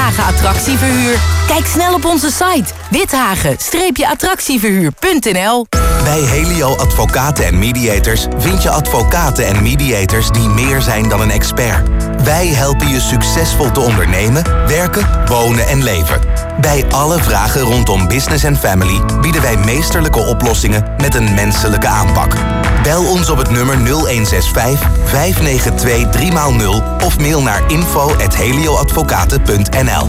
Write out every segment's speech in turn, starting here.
Withagen Attractieverhuur. Kijk snel op onze site withagen-attractieverhuur.nl. Bij Helio Advocaten en Mediators vind je advocaten en mediators die meer zijn dan een expert. Wij helpen je succesvol te ondernemen, werken, wonen en leven. Bij alle vragen rondom business en family bieden wij meesterlijke oplossingen met een menselijke aanpak. Bel ons op het nummer 0165 592 3x0 of mail naar info@helioadvocaten.nl.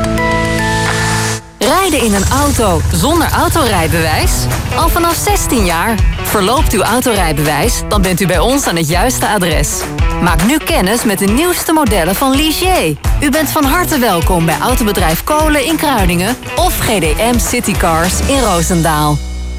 Rijden in een auto zonder autorijbewijs? Al vanaf 16 jaar. Verloopt uw autorijbewijs, dan bent u bij ons aan het juiste adres. Maak nu kennis met de nieuwste modellen van Ligier. U bent van harte welkom bij Autobedrijf Kolen in Kruiningen of GDM Citycars in Roosendaal.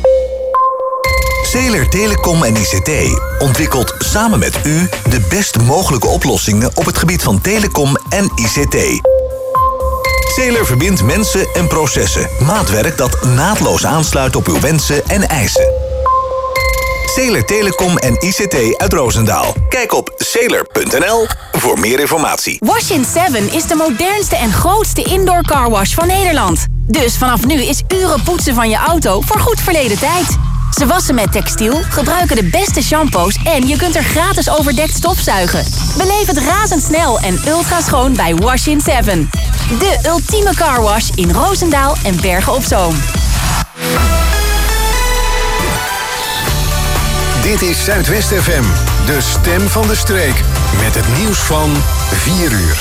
Zeeler Telecom en ICT ontwikkelt samen met u de best mogelijke oplossingen op het gebied van telecom en ICT. Zeeler verbindt mensen en processen. Maatwerk dat naadloos aansluit op uw wensen en eisen. Zeeler Telecom en ICT uit Roosendaal. Kijk op zeeler.nl voor meer informatie. Wash-in 7 is de modernste en grootste indoor carwash van Nederland. Dus vanaf nu is uren poetsen van je auto voor goed verleden tijd. Ze wassen met textiel, gebruiken de beste shampoos en je kunt er gratis overdekt stofzuigen. Beleef het razendsnel en ultra schoon bij Wash-in 7. De ultieme carwash in Roosendaal en Bergen op Zoom. Dit is Zuidwest FM, de stem van de streek. Met het nieuws van 4 uur.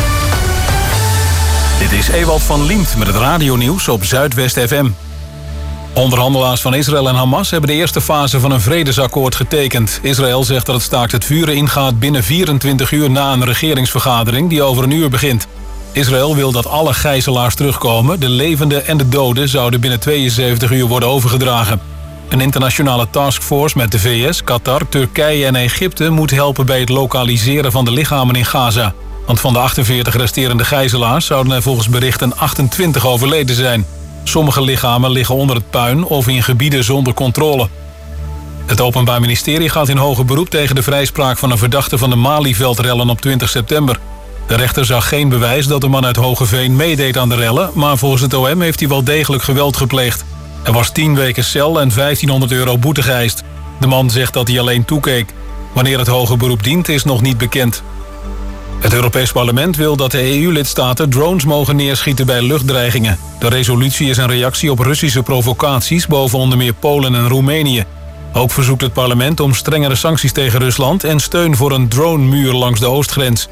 Dit is Ewald van Liemt met het radionieuws op Zuidwest FM. Onderhandelaars van Israël en Hamas hebben de eerste fase van een vredesakkoord getekend. Israël zegt dat het staakt het vuren ingaat binnen 24 uur na een regeringsvergadering die over een uur begint. Israël wil dat alle gijzelaars terugkomen. De levenden en de doden zouden binnen 72 uur worden overgedragen. Een internationale taskforce met de VS, Qatar, Turkije en Egypte moet helpen bij het lokaliseren van de lichamen in Gaza. Want van de 48 resterende gijzelaars zouden er volgens berichten 28 overleden zijn. Sommige lichamen liggen onder het puin of in gebieden zonder controle. Het Openbaar Ministerie gaat in hoger beroep tegen de vrijspraak van een verdachte van de Malieveld-rellen op 20 september. De rechter zag geen bewijs dat de man uit Hogeveen meedeed aan de rellen, maar volgens het OM heeft hij wel degelijk geweld gepleegd. Er was 10 weken cel en €1500 boete geëist. De man zegt dat hij alleen toekeek. Wanneer het hoger beroep dient is nog niet bekend. Het Europees Parlement wil dat de EU-lidstaten drones mogen neerschieten bij luchtdreigingen. De resolutie is een reactie op Russische provocaties boven onder meer Polen en Roemenië. Ook verzoekt het parlement om strengere sancties tegen Rusland en steun voor een dronemuur langs de oostgrens.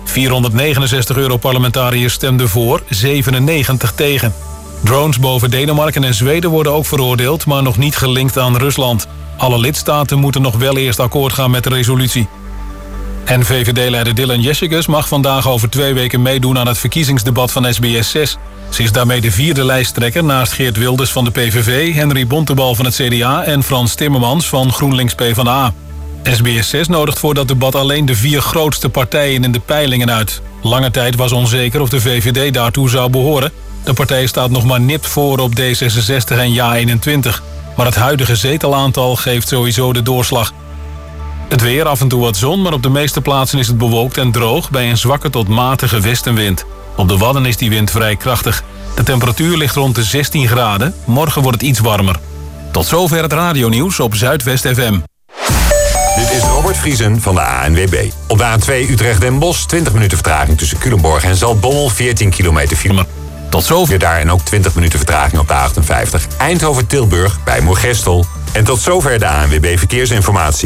469 Europarlementariërs stemden voor, 97 tegen. Drones boven Denemarken en Zweden worden ook veroordeeld, maar nog niet gelinkt aan Rusland. Alle lidstaten moeten nog wel eerst akkoord gaan met de resolutie. En VVD-leider Dylan Jessicus mag vandaag over 2 weken meedoen aan het verkiezingsdebat van SBS 6. Ze is daarmee de 4e lijsttrekker naast Geert Wilders van de PVV, Henry Bontebal van het CDA en Frans Timmermans van GroenLinks PvdA. SBS 6 nodigt voor dat debat alleen de 4 grootste partijen in de peilingen uit. Lange tijd was onzeker of de VVD daartoe zou behoren. De partij staat nog maar nipt voor op D66 en JA21. Maar het huidige zetelaantal geeft sowieso de doorslag. Het weer, af en toe wat zon, maar op de meeste plaatsen is het bewolkt en droog bij een zwakke tot matige westenwind. Op de Wadden is die wind vrij krachtig. De temperatuur ligt rond de 16 graden. Morgen wordt het iets warmer. Tot zover het radionieuws op Zuidwest FM. Dit is Robert Vriesen van de ANWB. Op de A2 Utrecht-Den Bosch 20 minuten vertraging tussen Culemborg en Zaltbommel, 14 kilometer file. Tot zover daar en ook 20 minuten vertraging op de A58 Eindhoven-Tilburg bij Moergestel. En tot zover de ANWB Verkeersinformatie.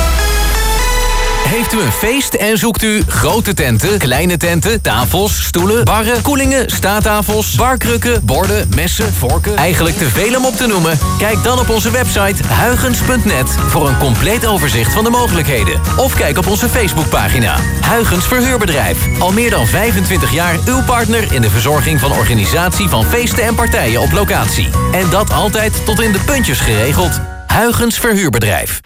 Heeft u een feest en zoekt u grote tenten, kleine tenten, tafels, stoelen, barren, koelingen, staattafels, barkrukken, borden, messen, vorken? Eigenlijk te veel om op te noemen? Kijk dan op onze website huygens.net voor een compleet overzicht van de mogelijkheden. Of kijk op onze Facebookpagina. Huygens Verhuurbedrijf. Al meer dan 25 jaar uw partner in de verzorging van organisatie van feesten en partijen op locatie. En dat altijd tot in de puntjes geregeld. Huygens Verhuurbedrijf.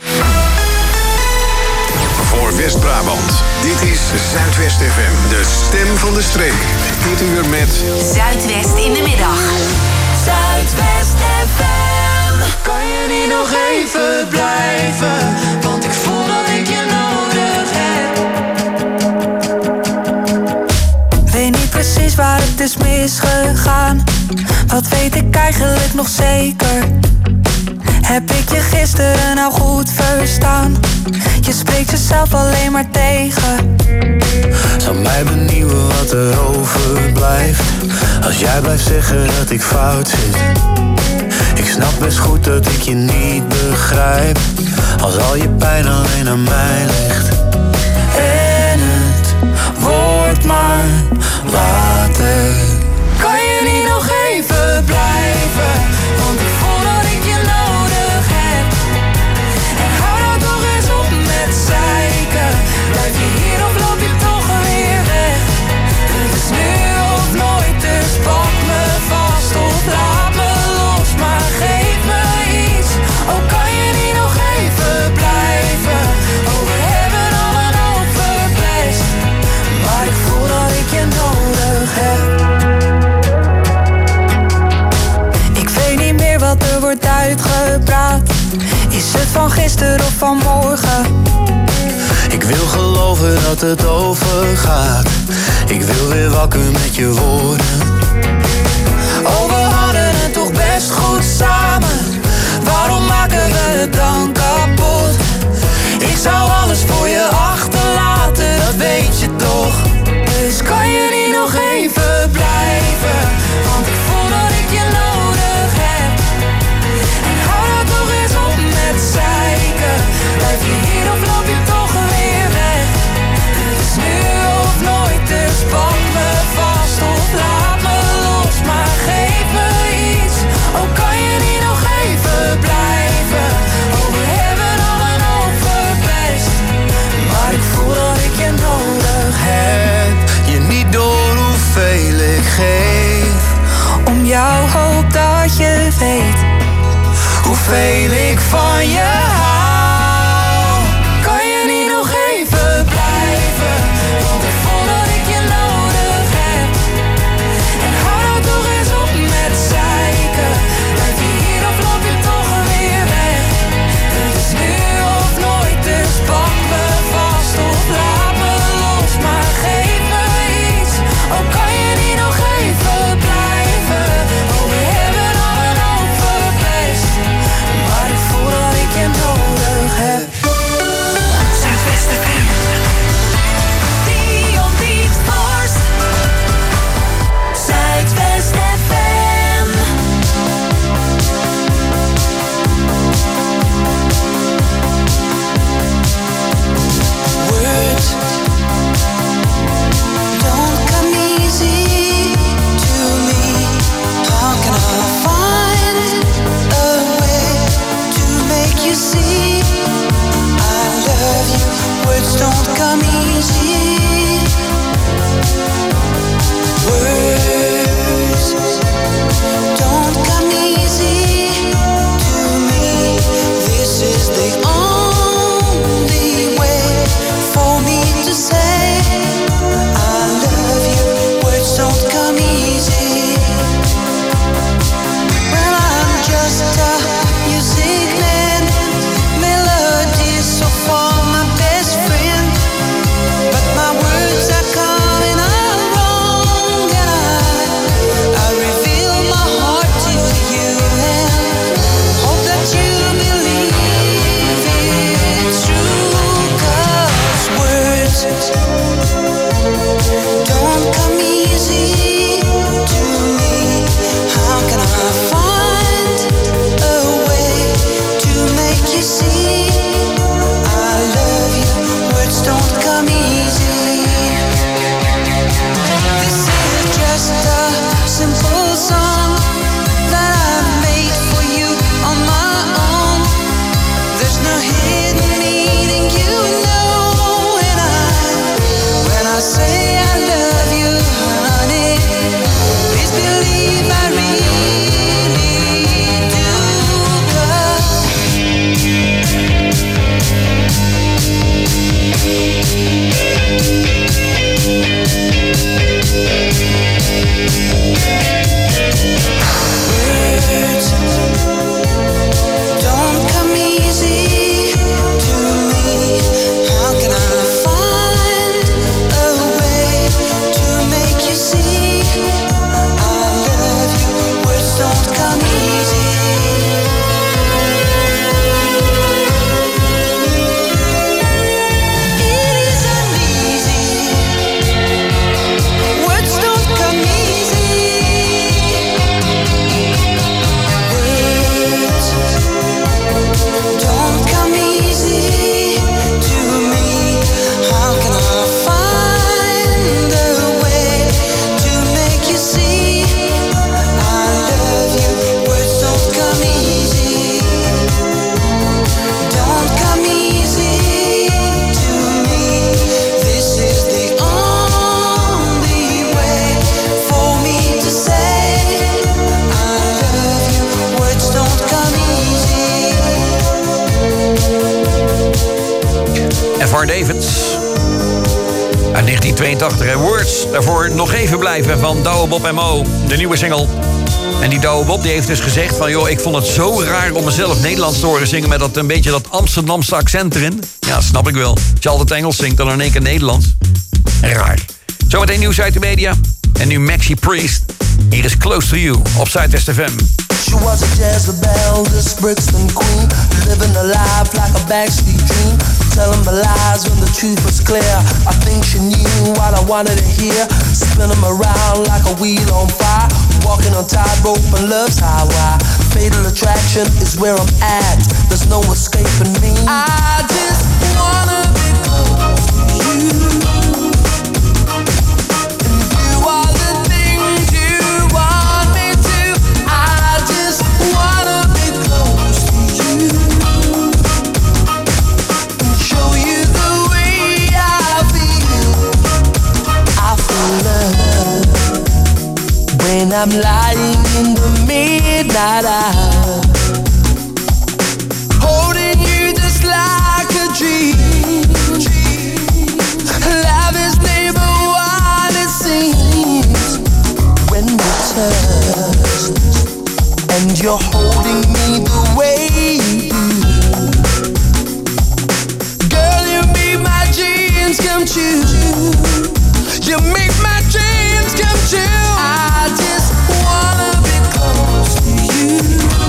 Voor West-Brabant, dit is Zuidwest FM, de stem van de streek. Dit uur met Zuidwest in de middag. Zuidwest FM. Kan je niet nog even blijven? Want ik voel dat ik je nodig heb. Weet niet precies waar het is is misgegaan? Wat weet ik eigenlijk nog zeker? Heb ik je gisteren nou goed verstaan? Je spreekt jezelf alleen maar tegen. Zou mij benieuwen wat er overblijft als jij blijft zeggen dat ik fout zit. Ik snap best goed dat ik je niet begrijp als al je pijn alleen aan mij ligt. En het wordt maar later. Kan je niet nog even blijven? Want ik voel dat ik je nodig heb. En hou nou toch eens op met zeiken. Blijf je hier of loop je toch weer weg? Het is nu of nooit, dus pak me vast of laat me los. Maar geef me iets, oh kan je niet nog even blijven? Oh we hebben al een hoop verpest, maar ik voel dat ik je nodig heb. Ik weet niet meer wat er wordt uitgepraat. Is het van gisteren of van morgen? Ik wil geloven dat het overgaat. Ik wil weer wakker met je woorden. Oh, we hadden het toch best goed samen. Waarom maken we het dan kapot? Ik zou alles voor je achterlaten, dat weet je toch. Dus kan je niet nog even blijven? Want ik voel dat ik je nodig heb. En hou nou toch eens op met zeiken. Blijf je hier of loop je toch weer weg? Het is nu of nooit, dus pak me vast of laat me los. Maar geef me iets, oh kan je niet nog even blijven? Oh we hebben al een hoop verpest, maar ik voel dat ik je nodig heb. Je niet door hoeveel ik geef, om jou hoop dat je weet hoeveel ik van je hou. Kan je niet nog even blijven? Want ik voel dat ik je nodig heb. En hou nou toch eens op met zeiken. Blijf je hier of loop je toch weer weg? Het is nu of nooit, dus pak me vast of laat me los. Maar geef me iets, oh kan je niet nog even blijven? Oh we hebben al een hoop verpest, maar ik voel dat ik je nodig Lamar David. Uit 1982, hè. Words. Daarvoor Nog Even Blijven van Douwe Bob en Mo. De nieuwe single. En die Douwe Bob die heeft dus gezegd van... joh, ik vond het zo raar om mezelf Nederlands te horen zingen... met dat een beetje dat Amsterdamse accent erin. Ja, snap ik wel. Als je altijd Engels zingt, dan in één keer Nederlands. Raar. Zometeen nieuws uit de media. En nu Maxi Priest. Hier is Close to You op Zuidwest FM. She was a Jezebel, this Brixton queen, living a life like a backstreet dream, telling my lies when the truth was clear. I think she knew what I wanted to hear, spin 'em around like a wheel on fire, walking on tightrope and love's highway. Fatal attraction is where I'm at, there's no escaping me. I just wanna be close to you. When I'm lying in the midnight hour, holding you just like a dream. Love is never what it seems. When we touch and you're holding me the way you do, girl, you make my dreams come true. You make my dreams come true. I just wanna be close to you.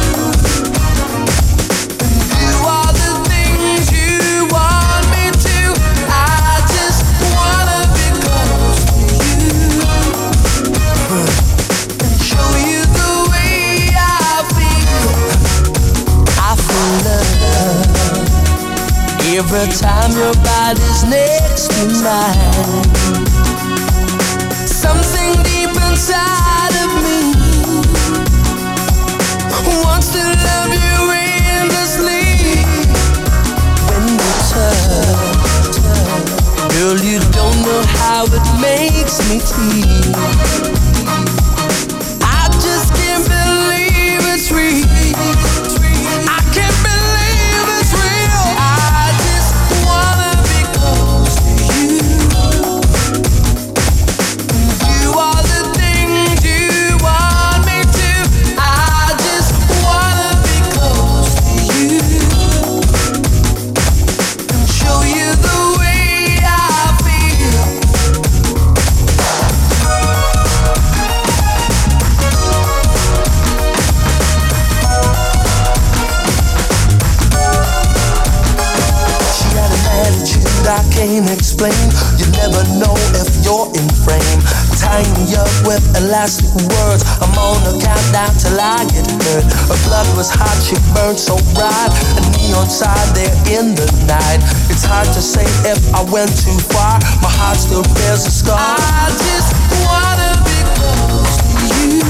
Do all the things you want me to. I just wanna be close to you. And show you the way I feel. I feel love every time your body's next to mine. Something deep inside of me wants to love you endlessly. When we touch, girl, you don't know how it makes me feel. I just can't believe it's real. I can't believe it's real. I just wanna be close to you. I can't explain. You never know if you're in frame. Tying me up with elastic words. I'm on a countdown till I get hurt. Her blood was hot, she burned so bright. A neon sign there in the night. It's hard to say if I went too far. My heart still bears a scar. I just wanna be close to you.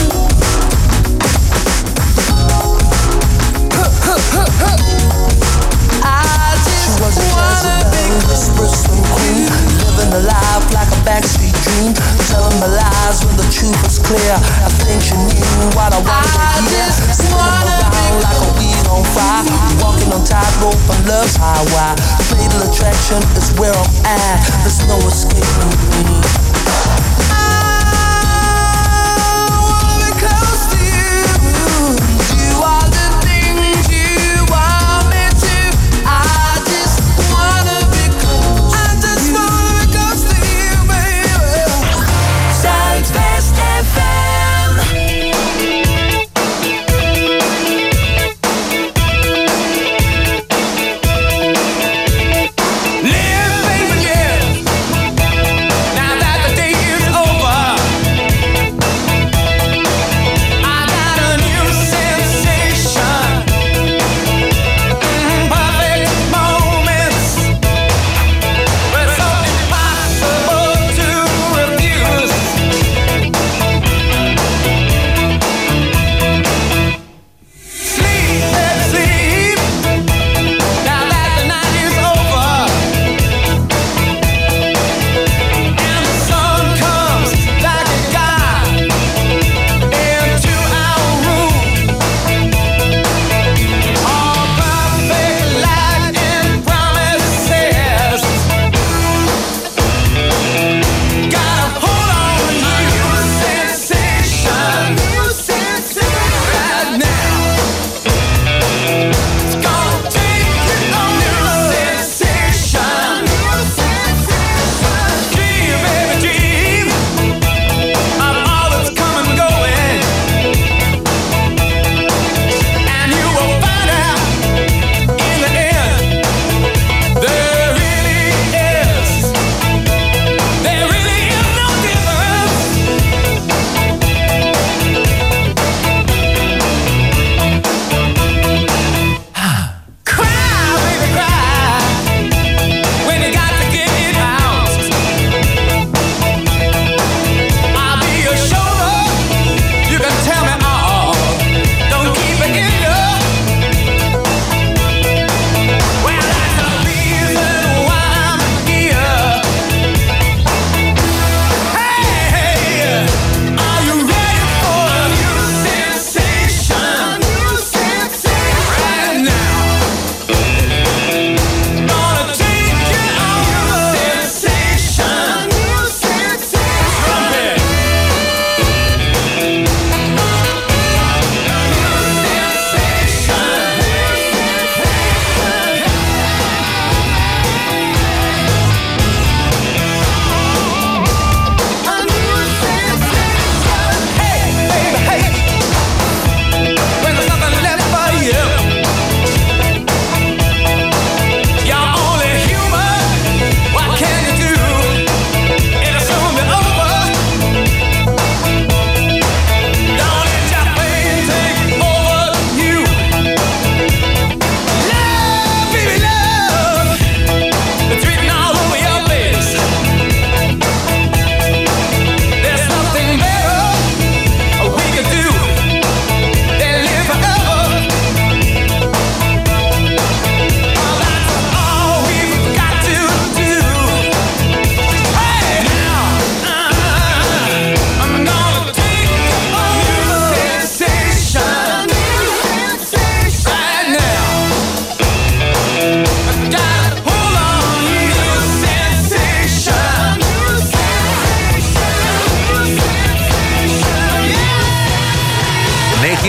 I just wanna be this Bristol queen, living a life like a backstreet dream, telling my lies when the truth was clear. I think she knew what I wanted to hear. Spinning around like a wheel on fire, walking on tightrope on love's highway. Fatal attraction is where I'm at. There's no escaping me. Live, baby, yeah. Now that the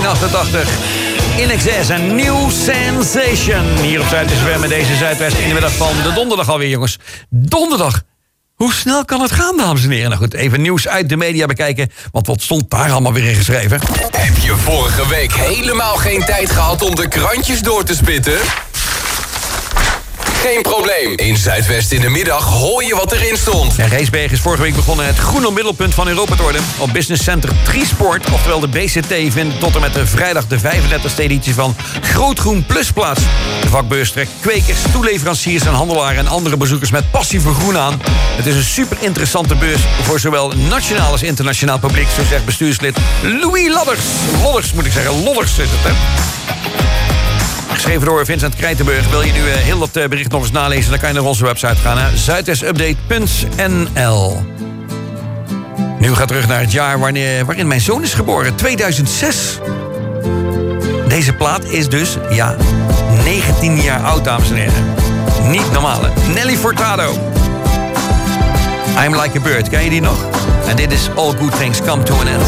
1988. In Excess, een New Sensation. Hier op Zuidwest met deze Zuidwest in de middag van de donderdag alweer, jongens. Donderdag. Hoe snel kan het gaan, dames en heren? Nou goed, even nieuws uit de media bekijken. Want wat stond daar allemaal weer in geschreven? Heb je vorige week helemaal geen tijd gehad om de krantjes door te spitten? Geen probleem. In Zuidwest in de middag hoor je wat erin stond. En Reesberg is vorige week begonnen het groene middelpunt van Europa te worden. Op Business Center Triesport, oftewel de BCT, vindt tot en met de vrijdag de 35e editie van Grootgroen Plus plaats. De vakbeurs trekt kwekers, toeleveranciers en handelaren en andere bezoekers met passie voor groen aan. Het is een super interessante beurs voor zowel nationaal als internationaal publiek, zo zegt bestuurslid Louis Ladders. Lodders is het, hè? Geschreven door Vincent Krijtenburg. Wil je nu heel dat bericht nog eens nalezen, dan kan je naar onze website gaan, naar zuidwestupdate.nl. Nu gaat terug naar het jaar waarin mijn zoon is geboren, 2006. Deze plaat is dus, 19 jaar oud, dames en heren. Niet normaal, hè? Nelly Furtado. I'm Like a Bird, ken je die nog? En dit is All Good Things Come to an End.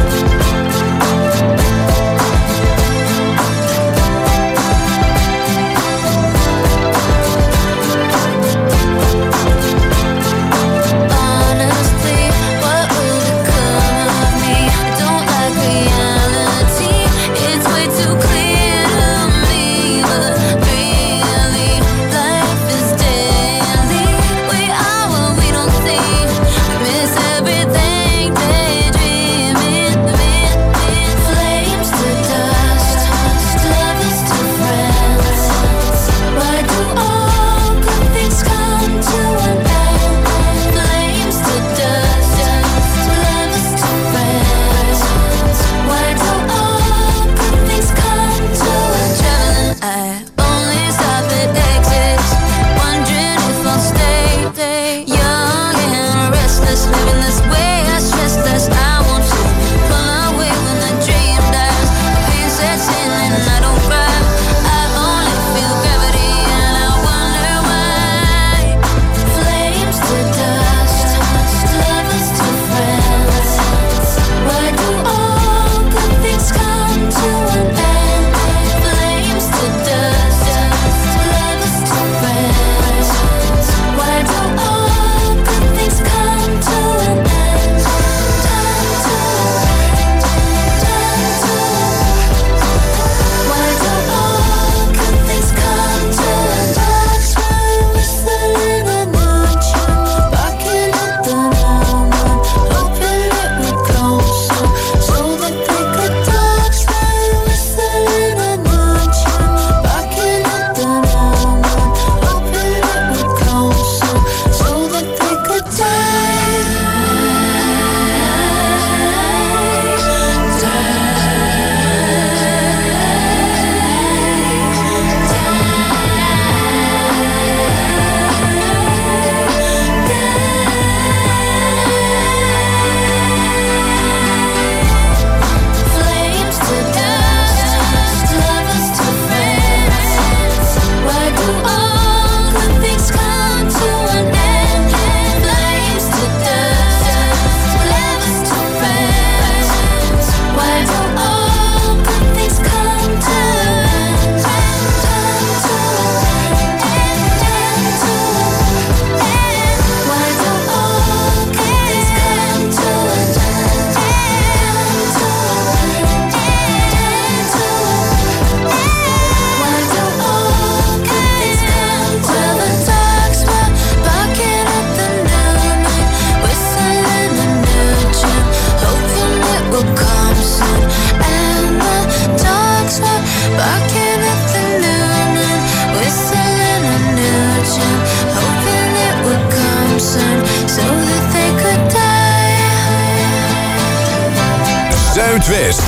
Zuidwest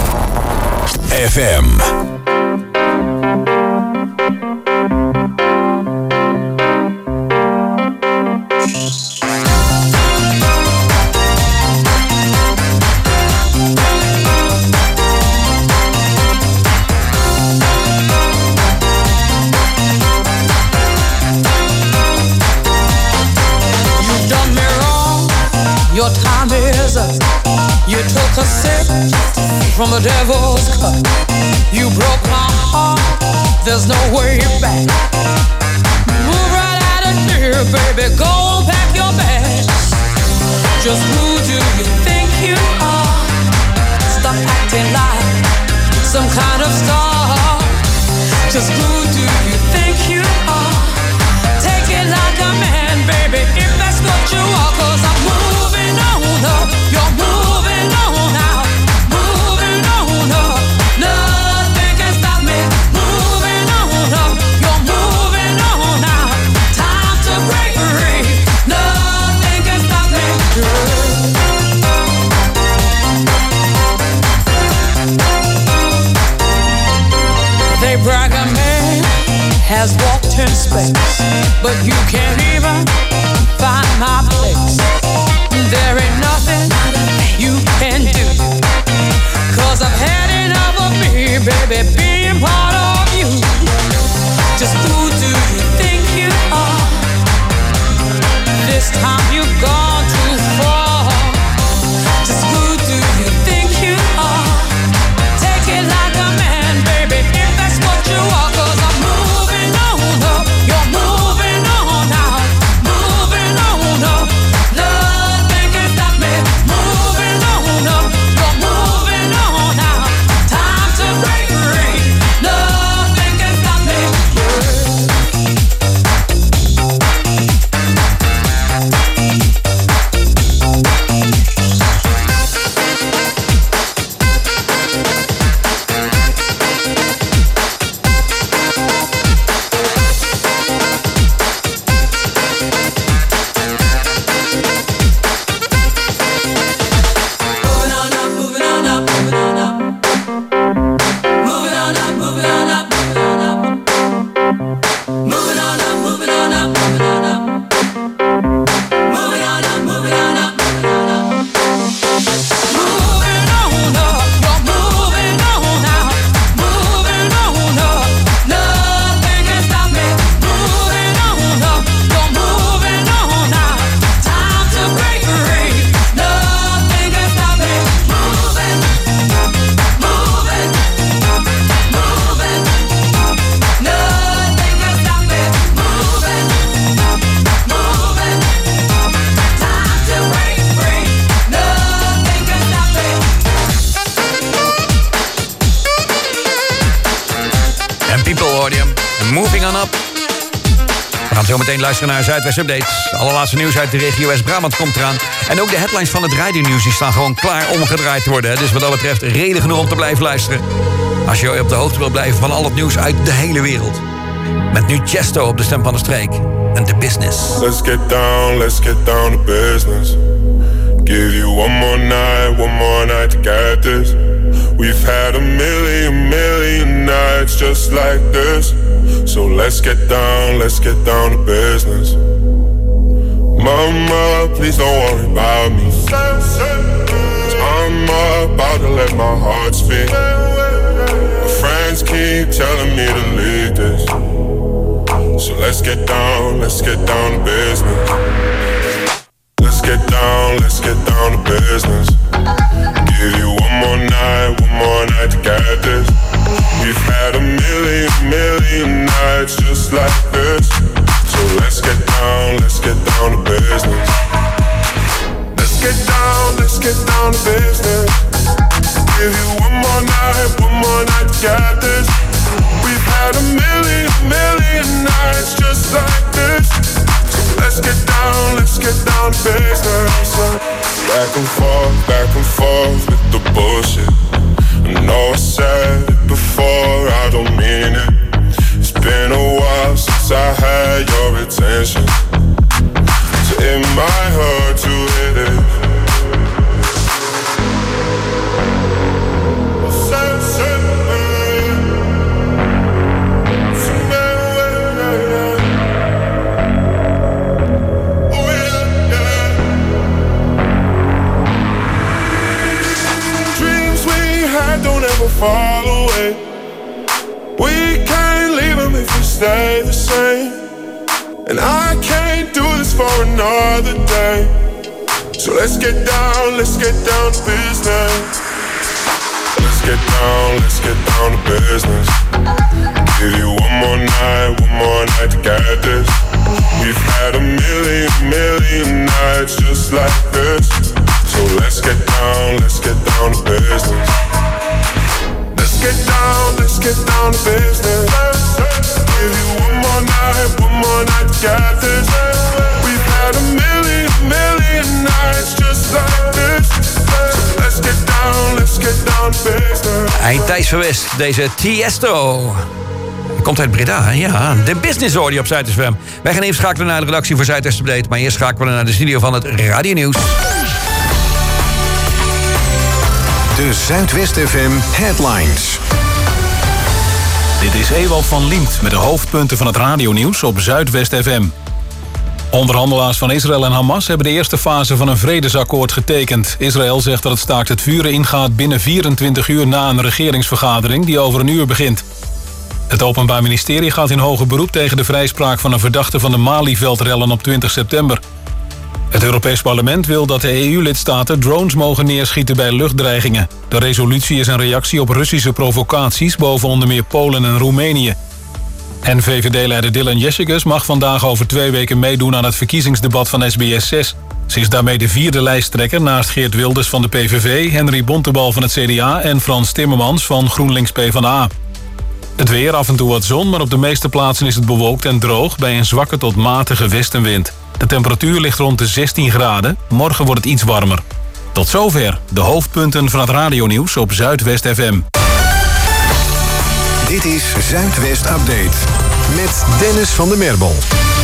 FM. Your time is up. You took a sip from the devil's cut. You broke my heart, there's no way back. Move right out of here, baby, go and pack your bags. Just who do you think you are? Stop acting like some kind of star. Just who do you think you are? Take it like a man, baby, if that's what you are. 'Cause I'm moving on up, you're moving on out. Moving on up, nothing can stop me. Moving on up, you're moving on out. Time to break free, nothing can stop me. They brag a man has walked in space, but you can't even find my place. There ain't nothing you can do, 'cause I've had enough of me, baby, being part of you. Just who do you think you are? This time you've gone too far. Just who do you think you are? Take it like a man, baby, if that's what you are. 'Cause I'm moving on up, you're moving on out. Moving on up, nothing can stop me. Moving on up, you're moving on out. Time to break free, nothing can stop me. Moving on up. We gaan zo meteen luisteren naar Zuidwest Update. De allerlaatste nieuws uit de regio West-Brabant komt eraan. En ook de headlines van het rijdennieuws die staan gewoon klaar omgedraaid te worden. Dus wat dat betreft reden genoeg om te blijven luisteren. Als je op de hoogte wilt blijven van al het nieuws uit de hele wereld. Met nu Chesto op de stem van de streek. En The Business. Let's get down to business. Give you one more night to get this. We've had a million nights just like this. So let's get down to business. Mama, please don't worry about me. 'Cause I'm about to let my heart speak. My friends keep telling me to leave this. So let's get down to business. Let's get down to business. Give you one more night to get this. We've had a million nights just like this. So let's get down to business. Let's get down to business. Give you one more night to get this. We've had a million nights just like this. So let's get down to business. Back and forth with the bullshit. I know I said it before, I don't mean it. It's been a while since I had your attention. So it might hurt to hit it. Fall away. We can't leave them if we stay the same. And I can't do this for another day. So let's get down to business. down to business. Give you one more night to get this. We've had a million nights just like this. So let's get down to business. Let's get down to business. Give you one more night to get this. We've had a million nights just like this. So let's get down to business. Eind Thijs van West, deze Tiesto. Komt uit Breda, hè? Ja. De Business Audio op Zuid FM. Wij gaan even schakelen naar de redactie voor Zuidwest Update. Maar eerst schakelen we naar de studio van het Radio Nieuws. De Zuidwest FM Headlines. Dit is Ewald van Liemt met de hoofdpunten van het radionieuws op Zuidwest FM. Onderhandelaars van Israël en Hamas hebben de eerste fase van een vredesakkoord getekend. Israël zegt dat het staakt het vuren ingaat binnen 24 uur na een regeringsvergadering die over een uur begint. Het Openbaar Ministerie gaat in hoger beroep tegen de vrijspraak van een verdachte van de Malieveld-rellen op 20 september. Het Europees Parlement wil dat de EU-lidstaten drones mogen neerschieten bij luchtdreigingen. De resolutie is een reactie op Russische provocaties boven onder meer Polen en Roemenië. En VVD-leider Dylan Jessicus mag vandaag over 2 weken meedoen aan het verkiezingsdebat van SBS 6. Ze is daarmee de 4e lijsttrekker naast Geert Wilders van de PVV, Henry Bontebal van het CDA en Frans Timmermans van GroenLinks PvdA. Het weer, af en toe wat zon, maar op de meeste plaatsen is het bewolkt en droog bij een zwakke tot matige westenwind. De temperatuur ligt rond de 16 graden. Morgen wordt het iets warmer. Tot zover de hoofdpunten van het radionieuws op Zuidwest FM. Dit is Zuidwest Update met Dennis van der Merbel.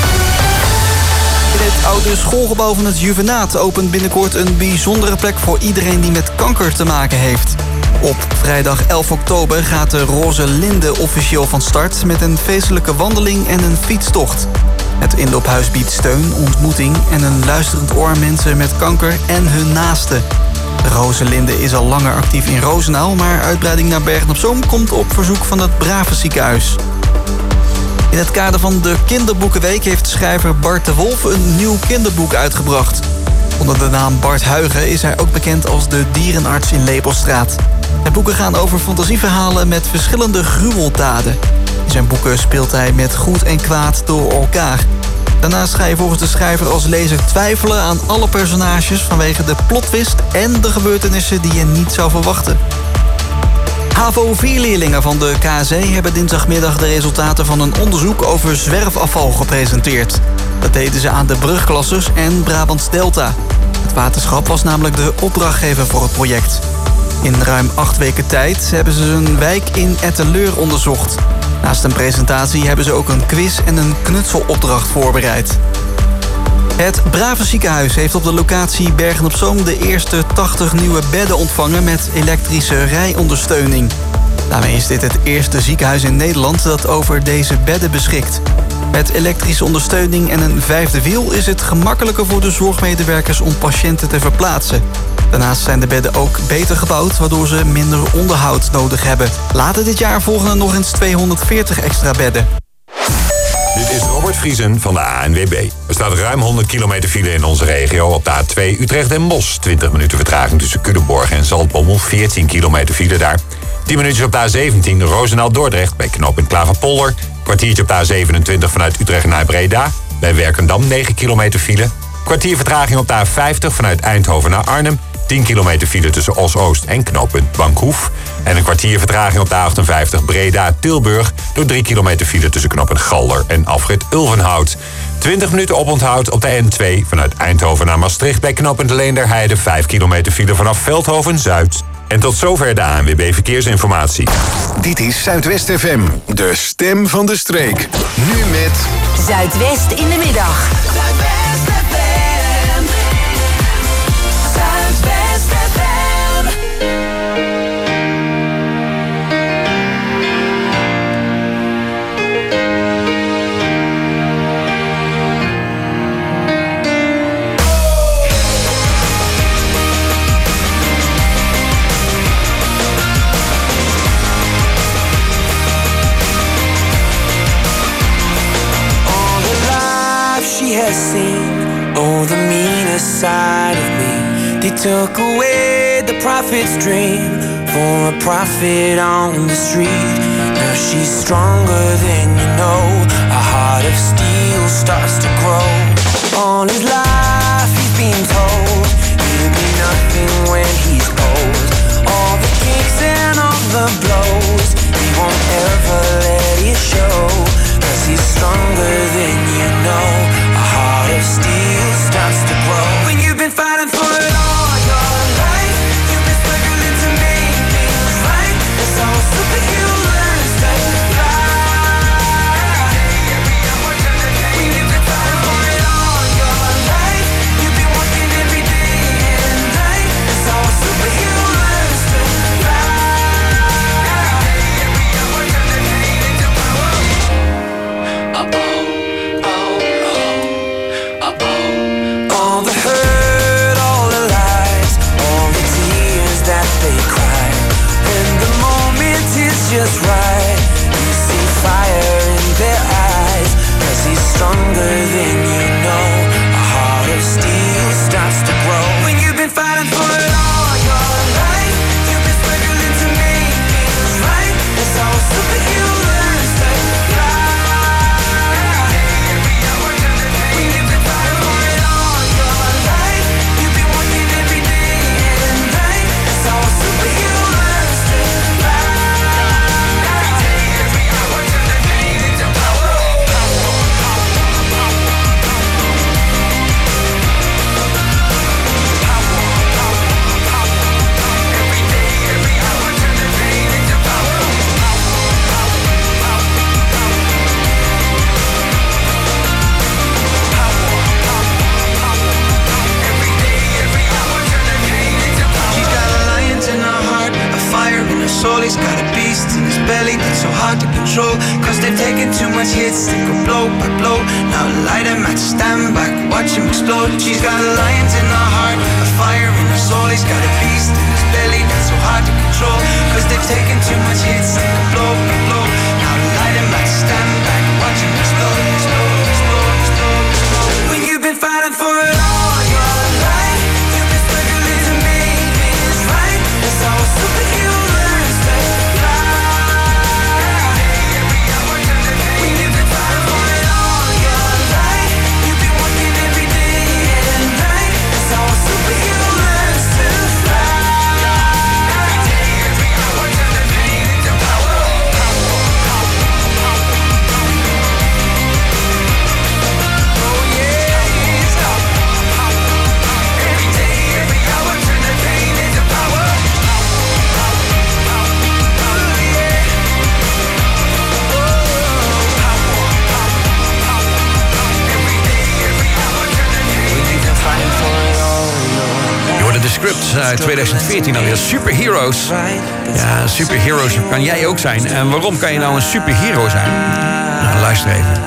In het oude schoolgebouw van het Juvenaat opent binnenkort een bijzondere plek voor iedereen die met kanker te maken heeft. Op vrijdag 11 oktober gaat de Roze Linde officieel van start met een feestelijke wandeling en een fietstocht. Het inloophuis biedt steun, ontmoeting en een luisterend oor aan mensen met kanker en hun naasten. De Roze Linde is al langer actief in Roosendaal, maar uitbreiding naar Bergen-op-Zoom komt op verzoek van het Brave Ziekenhuis. In het kader van de Kinderboekenweek heeft schrijver Bart de Wolf een nieuw kinderboek uitgebracht. Onder de naam Bart Huigen is hij ook bekend als de dierenarts in Lepelstraat. Zijn boeken gaan over fantasieverhalen met verschillende gruweldaden. In zijn boeken speelt hij met goed en kwaad door elkaar. Daarnaast ga je volgens de schrijver als lezer twijfelen aan alle personages vanwege de plotwist en de gebeurtenissen die je niet zou verwachten. HAVO-4-leerlingen van de KSE hebben dinsdagmiddag de resultaten van een onderzoek over zwerfafval gepresenteerd. Dat deden ze aan de brugklassers en Brabants Delta. Het waterschap was namelijk de opdrachtgever voor het project. In ruim 8 weken tijd hebben ze een wijk in Etteleur onderzocht. Naast een presentatie hebben ze ook een quiz en een knutselopdracht voorbereid. Het Brave Ziekenhuis heeft op de locatie Bergen-op-Zoom de eerste 80 nieuwe bedden ontvangen met elektrische rijondersteuning. Daarmee is dit het eerste ziekenhuis in Nederland dat over deze bedden beschikt. Met elektrische ondersteuning en een 5e wiel is het gemakkelijker voor de zorgmedewerkers om patiënten te verplaatsen. Daarnaast zijn de bedden ook beter gebouwd, waardoor ze minder onderhoud nodig hebben. Later dit jaar volgen er nog eens 240 extra bedden. Dit is Robert Vriesen van de ANWB. Er staat ruim 100 kilometer file in onze regio. Op de A2 Utrecht-Den Bosch. 20 minuten vertraging tussen Culemborg en Zaltbommel. 14 kilometer file daar. 10 minuutjes op de A17 Roosendaal-Dordrecht bij knooppunt Klaverpolder. Kwartiertje op de A27 vanuit Utrecht naar Breda. Bij Werkendam 9 kilometer file. Kwartier vertraging op de A50 vanuit Eindhoven naar Arnhem. 10 kilometer file tussen Os-Oost en knooppunt Bankhoef. En een kwartier vertraging op de A58 Breda-Tilburg... door 3 kilometer file tussen knooppunt Galder en afrit Ulvenhout. 20 minuten oponthoud op de N2 vanuit Eindhoven naar Maastricht... bij knooppunt Leenderheide 5 kilometer file vanaf Veldhoven-Zuid. En tot zover de ANWB Verkeersinformatie. Dit is Zuidwest FM, de stem van de streek. Nu met... Zuidwest in de middag. Zuidwest FM. Zuidwest FM. She has seen, oh, the meanest side of me. They took away the prophet's dream for a profit on the street. Now she's stronger than you know. A heart of steel starts to grow. All his life he's been told he'll be nothing when he's old. All the kicks and all the blows, he won't ever let it show. 'Cause he's stronger than you know. A heart of steel starts to grow. When you've been fighting for it all your life, you've been struggling to make things right. That's how a superhero learns to fly. When you've been fighting for it all your life, you've been working every day and night. That's how a superhero learns to fly. All the hurt, all the lies, all the tears that they cry. When the moment is just right, you see fire in their eyes. 'Cause he's stronger than you know. A heart of steel starts to grow. When you've been fighting for it all your life, you've been struggling to make things right. That's how a superhero learns to fly. When you've been fighting for it all your life, you've been working every day and night. That's how a superhero learns to fly. She's got a lion in her heart, a fire in her soul. He's got a beast in his belly that's so hard to control. 'Cause they've taken too much hits, they go blow by blow. Now light him at stand back, watch him explode. She's got a lion in her heart, a fire in her soul. He's got a beast in his belly that's so hard to control. 'Cause they've taken too much hits, they go blow by blow. Now light him at stand back, watch him explode, explode, explode, explode, explode. When you've been fighting for it all your life, you've been struggling to make things right. That's how a superhero learns to fly. When you've been fighting for it all your life, you've been working every day and night. That's how a superhero learns to fly. Je hoorde de script uit 2014 alweer, Superheroes. Ja, superheroes kan jij ook zijn. En waarom kan je nou een superhero zijn? Nou, luister even.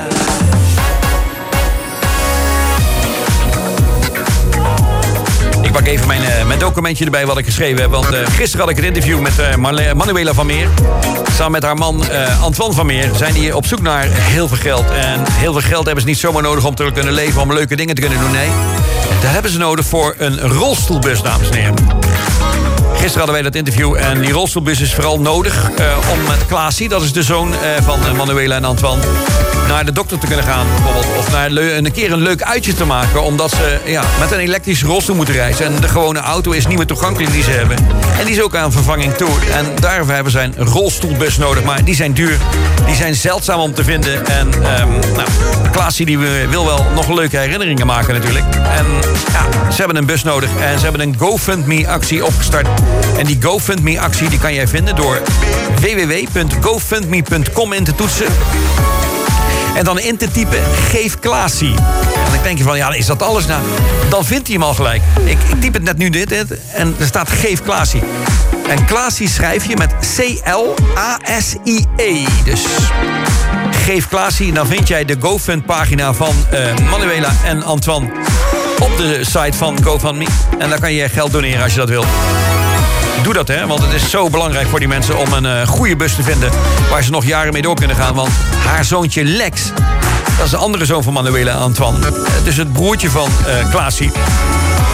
Ik pak even mijn documentje erbij wat ik geschreven heb. Want gisteren had ik het interview met Manuela van Meer. Samen met haar man Antoine van Meer zijn die op zoek naar heel veel geld. En heel veel geld hebben ze niet zomaar nodig om te kunnen leven, om leuke dingen te kunnen doen. Nee, dat hebben ze nodig voor een rolstoelbus, dames en heren. Gisteren hadden wij dat interview en die rolstoelbus is vooral nodig om met Klaasie, dat is de zoon van Manuela en Antoine, naar de dokter te kunnen gaan bijvoorbeeld. Of naar een keer een leuk uitje te maken, omdat ze met een elektrische rolstoel moeten reizen. En de gewone auto is niet meer toegankelijk die ze hebben. En die is ook aan vervanging toe. En daarvoor hebben ze een rolstoelbus nodig. Maar die zijn duur, die zijn zeldzaam om te vinden. En Klaasie die wil wel nog leuke herinneringen maken natuurlijk. En ze hebben een bus nodig. En ze hebben een GoFundMe-actie opgestart. En die GoFundMe-actie die kan jij vinden door www.gofundme.com in te toetsen. En dan in te typen, geef Klaasie. En dan denk je van, is dat alles? Nou, dan vindt hij hem al gelijk. Ik typ het net nu dit en er staat geef Klaasie. En Klaasie schrijf je met C-L-A-S-I-E. Dus geef Klaasie. En dan vind jij de GoFund-pagina van Manuela en Antoine op de site van GoFundMe. En dan kan je geld doneren als je dat wilt. Doe dat, want het is zo belangrijk voor die mensen om een goede bus te vinden waar ze nog jaren mee door kunnen gaan. Want haar zoontje Lex, dat is de andere zoon van Manuela en Antoine. Dus het broertje van Klaasie.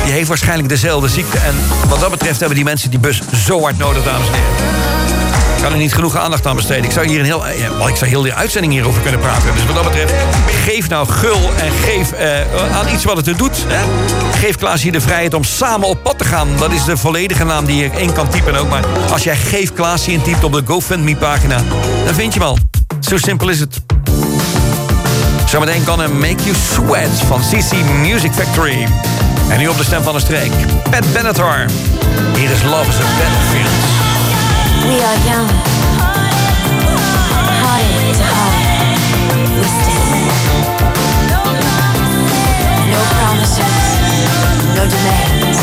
die heeft waarschijnlijk dezelfde ziekte. En wat dat betreft hebben die mensen die bus zo hard nodig, dames en heren. Ik kan er niet genoeg aandacht aan besteden. Ik zou hier heel de uitzending hierover kunnen praten. Dus wat dat betreft, geef nou gul en geef aan iets wat het er doet. Hè? Geef Klaas hier de vrijheid om samen op pad te gaan. Dat is de volledige naam die je in kan typen ook. Maar als jij Geef Klaas hier intypt op de GoFundMe-pagina, dan vind je hem al. Zo simpel is het. Zometeen kan een Make You Sweat van CC Music Factory. En nu op de stem van de streek, Pat Benatar. Hier is Love is a Battlefield. We are young, hearted to heart, no promises, no demands.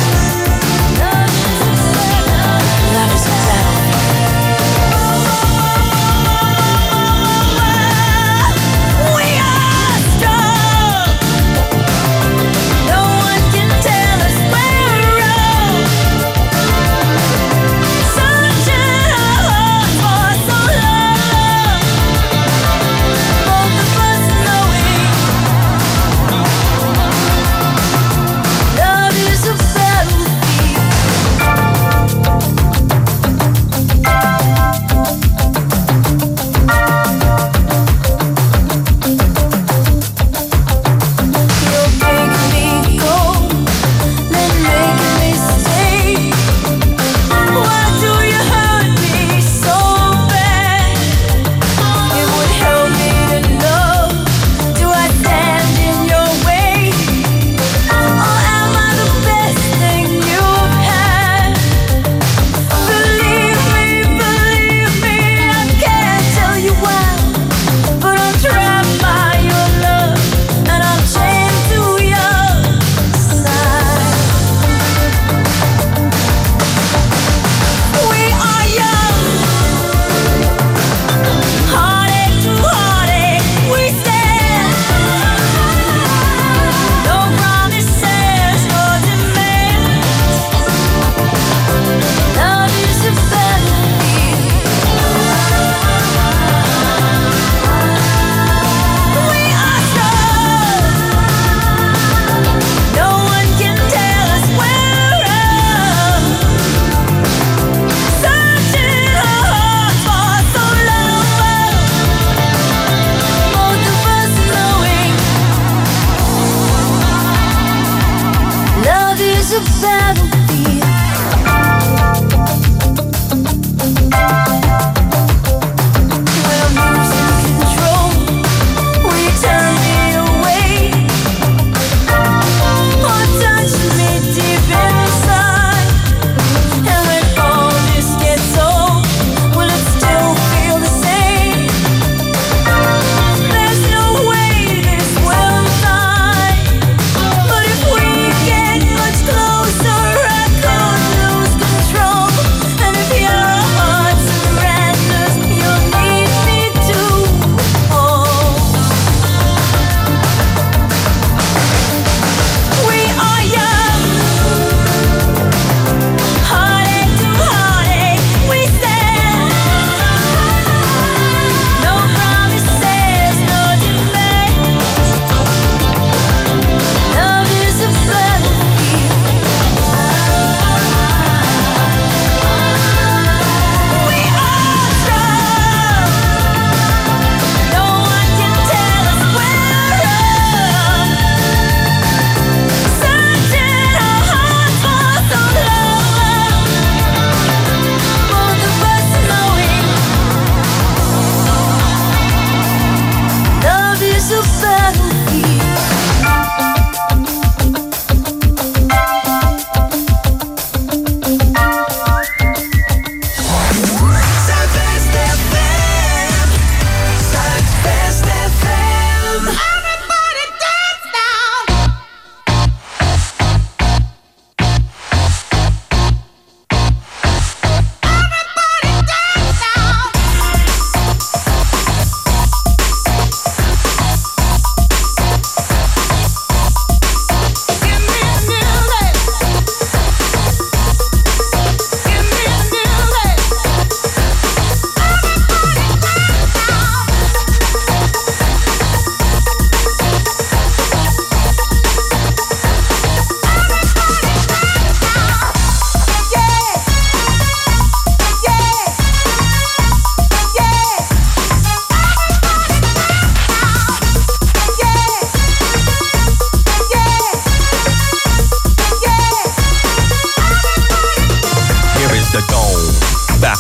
Love is a battlefield. We are strong. No one can tell us we're wrong. Love is a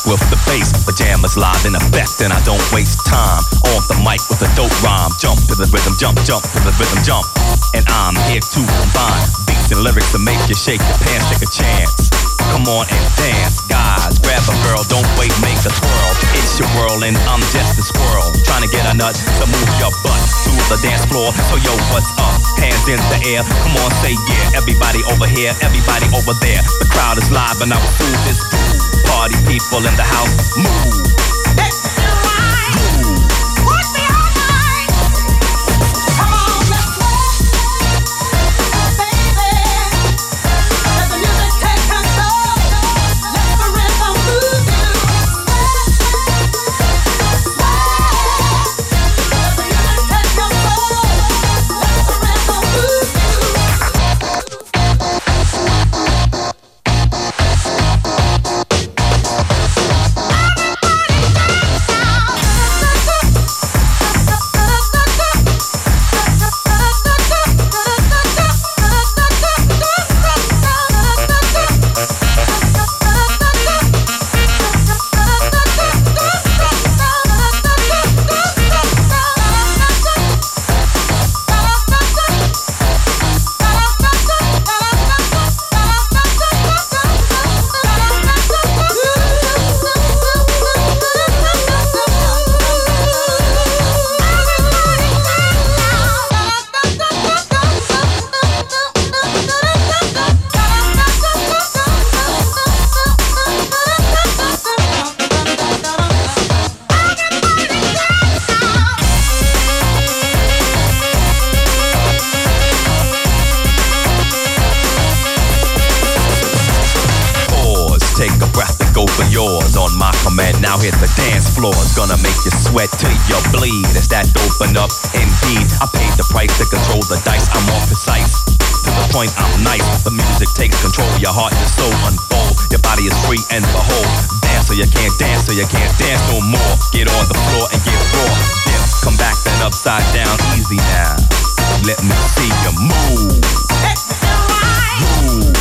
with the bass. Pajamas live in effect and I don't waste time. On the mic with a dope rhyme. Jump to the rhythm, jump, jump to the rhythm, jump. And I'm here to combine beats and lyrics to make you shake your pants, take a chance. Come on and dance, guys. Grab a girl, don't wait, make a twirl. It's your world and I'm just a squirrel. Trying to get a nut to move your butt to the dance floor. So yo, what's up? Hands in the air. Come on, say yeah. Everybody over here, everybody over there. The crowd is live and I will do this. Party people in the house, move. Now hit the dance floor, it's gonna make you sweat till you bleed. It's that open up, indeed. I paid the price to control the dice. I'm more precise, to the point I'm nice. The music takes control, your heart, your soul unfold. Your body is free and behold. Dance so you can't dance, so you can't dance no more. Get on the floor and get raw. Dip, come back then upside down, easy now. Let me see you move. Move.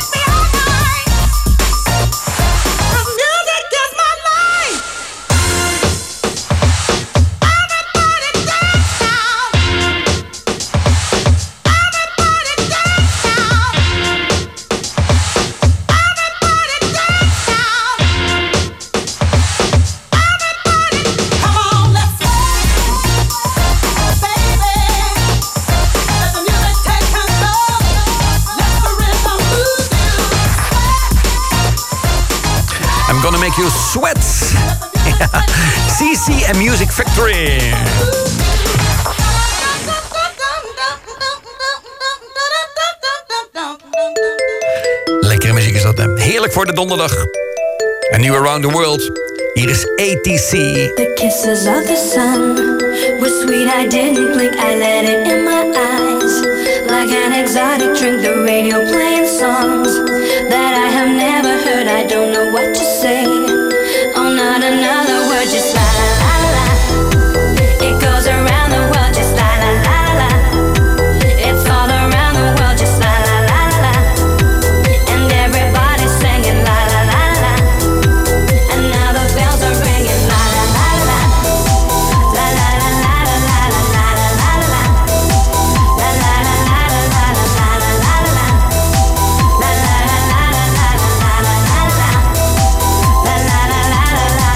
Gonna make you sweat. CC and Music Factory. Lekkere muziek is dat, hè? Heerlijk voor de donderdag. En nu Around the World. Hier is ATC. The kisses of the sun were sweet, I didn't blink, I let it in my eyes. Like an exotic drink, the radio playing songs that I have never heard, I don't know what to say. Oh, not another word, just la la la la. It goes around the world, just la la la la. It's all around the world, just la la la la. And everybody's singing la la la la. And now the bells are ringing la la la la. La la la la la la la la la la. La la la la la la la la la la. La la la la la la la la la la. La la la la la la la.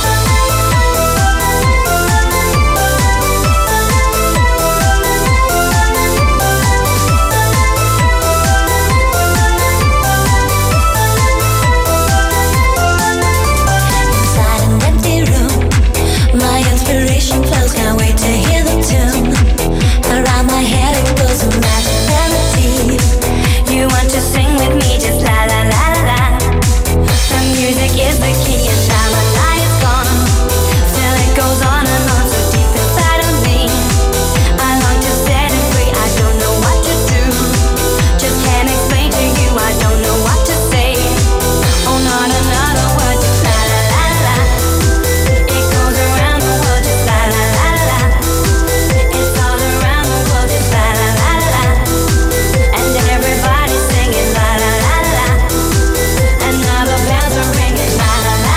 Inside an empty room, my inspiration flows, can't wait to hear the tune. Around my head it goes a magic melody. You want to sing with me, just la la la la la. The music is the key and now the night is gone. Still it goes on and on so deep inside of me. I long to set it free, I don't know what to do. Just can't explain to you, I don't know what to say. Oh, not another word, just la la la la. It goes around the world, just la la la la. It's all around the world, just la la la la. And everybody's singing la la la la. And now the bells are ringing la la la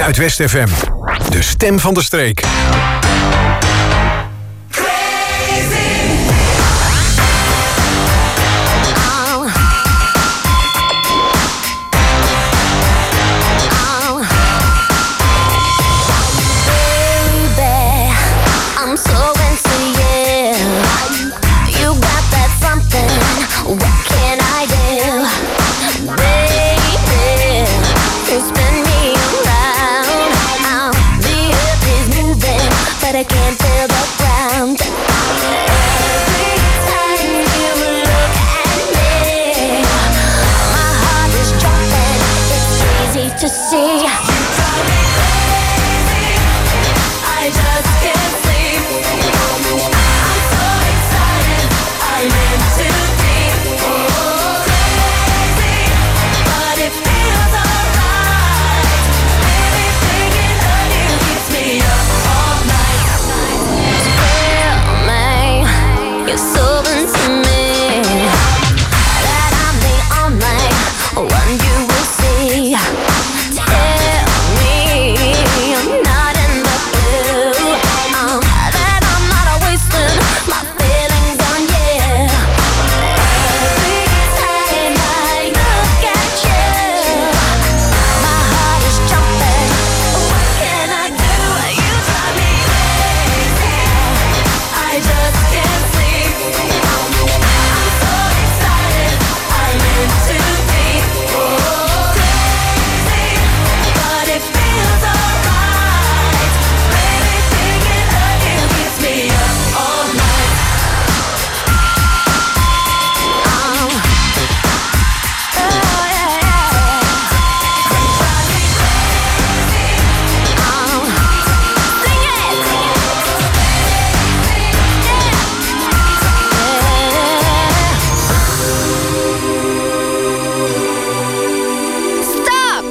Zuidwest FM. De stem van de streek. I can't feel the ground. Every time you look at me, my heart is jumping. It's easy to see. You drive me crazy. I just can't sleep. I'm so excited. I'm in too deep. Oh, crazy, but it feels alright. Baby, thinking of you keeps me up all night. You're so into me that I'm the only one you will see. Tell me I'm not in the blue, that I'm not wasting my feelings on you. Every time I look at you, my heart is jumping. What can I do? You drive me crazy. I just can't sleep. I'm so excited. I'm in too deep. Oh, crazy, but it feels alright. Baby, thinking of you keeps me up all night. Oh, yeah. Drive me crazy. Sing it. Stop!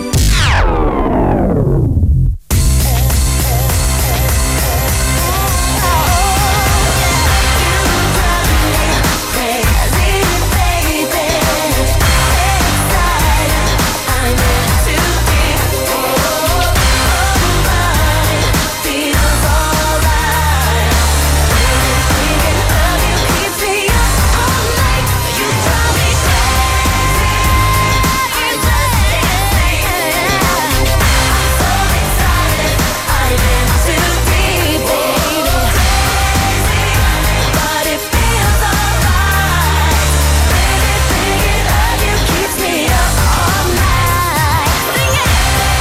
Crazy, baby. Excited. I'm in too deep. Oh, mine feels alright. Thinking of you keeps me up all night. You drive me crazy. I just can't sleep. I'm so excited. I'm in too deep, baby. Crazy, but it feels alright. Baby, thinking of you keeps me up all night. Sing it.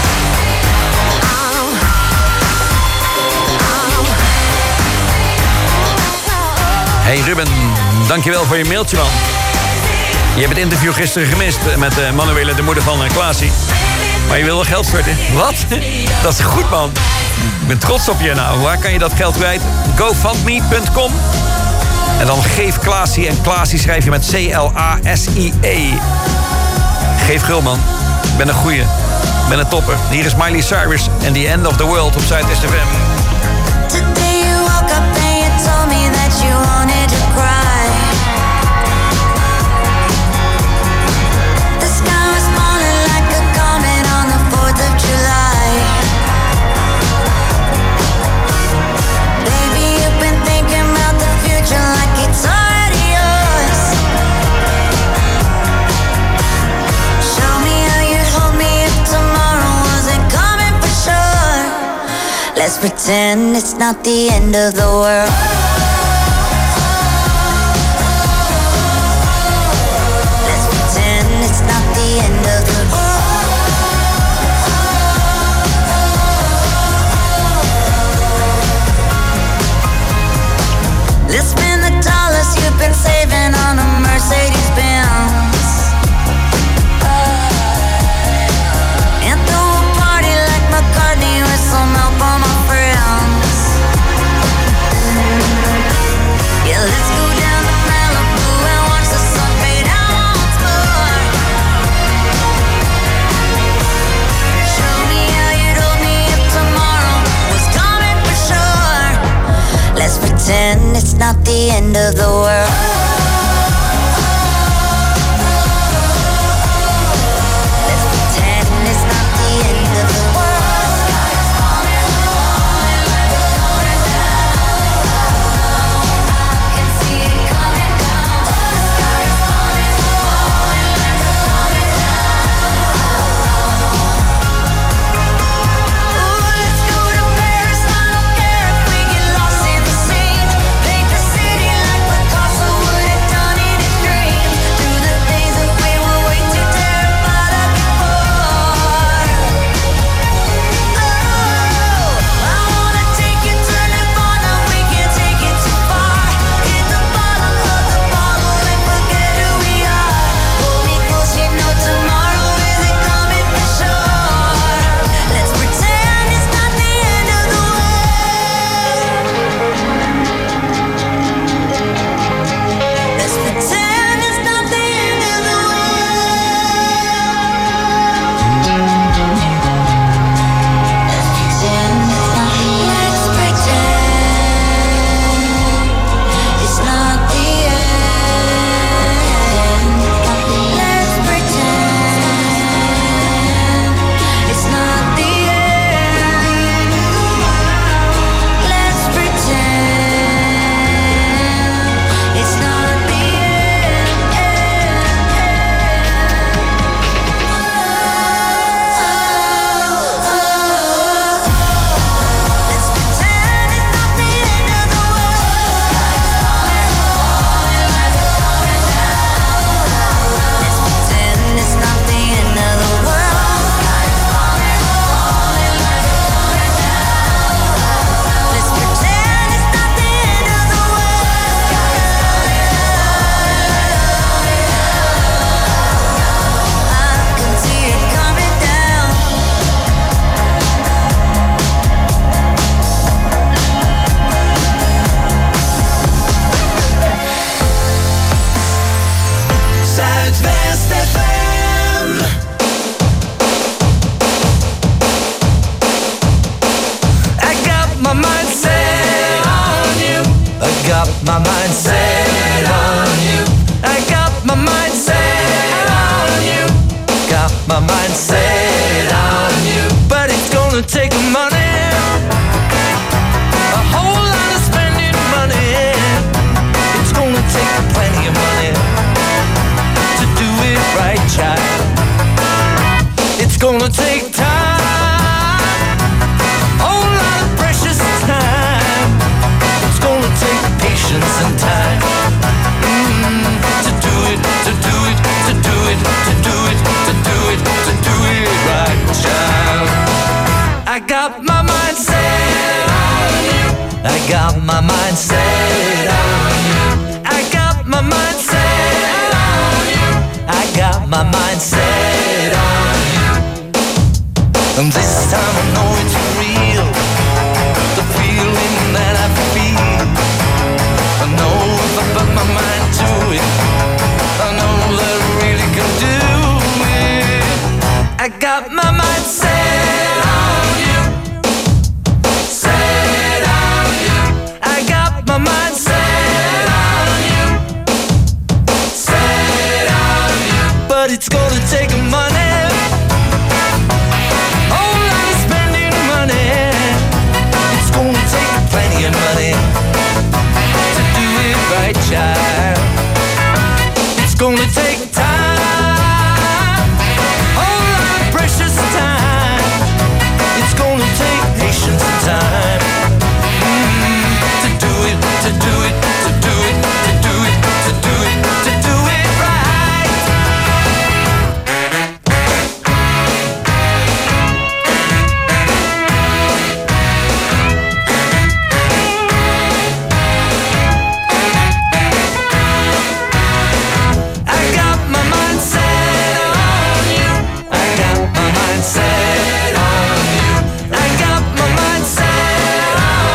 Hey Ruben, dankjewel voor je mailtje, man. Je hebt het interview gisteren gemist met Manuela, de moeder van Klaasie. Maar je wil wel geld storten. Wat? Dat is goed, man. Ik ben trots op je. Nou, waar kan je dat geld kwijt? GoFundMe.com. En dan geef Klaasie. En Klaasie schrijf je met C-L-A-S-I-E. Geef gul, man. Ik ben een goeie. Ik ben een topper. Hier is Miley Cyrus en The End of the World op Zuidwest FM. Today you woke up and you told me that you wanted to cry. The sky was falling like a comet on the 4th of July. Baby, you've been thinking about the future like it's already yours. Show me how you'd hold me if tomorrow wasn't coming for sure. Let's pretend it's not the end of the world. Let's pretend it's not the end of the world. Let's spend the dollars you've been saving on a Mercedes-Benz. And throw a party like McCartney with some help on my friends. Yeah, let's go down to Malibu and watch the sun fade out once more. Show me how you'd hold me if tomorrow was coming for sure. Let's pretend it's not the end of the world. Let's pretend it's not the end of the world. mind set on you. I got my mind set on you. I got my mind set on you. Got my mind set on you. But it's gonna take money, a whole lot of spending money. It's gonna take plenty of money to do it right, child. It's gonna take time, whole lot of precious time. It's gonna take patience and time to do it, to do it, to do it, to do it, to do it, to do it right, child. I got my mind set on you. I got my mind set on you. I got my mind set on you. I got my mind set on you. And this time